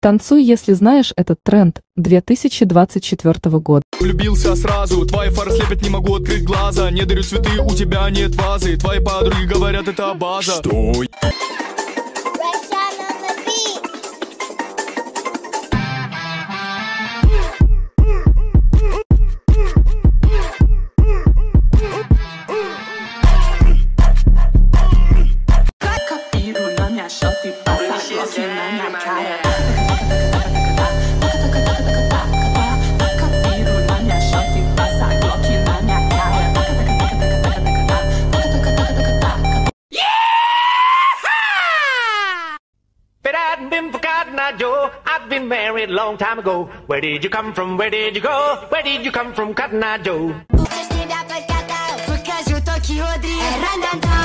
Танцуй, если знаешь этот тренд 2024 года. Влюбился сразу, твои фары слепят, не могу открыть глаза. Не дарю цветы, у тебя нет вазы. Твои подруги говорят, это база. Стой. Been forgotten, Joe. I've been married a long time ago. Where did you come from? Where did you go? Where did you come from, Cotton Eye Joe?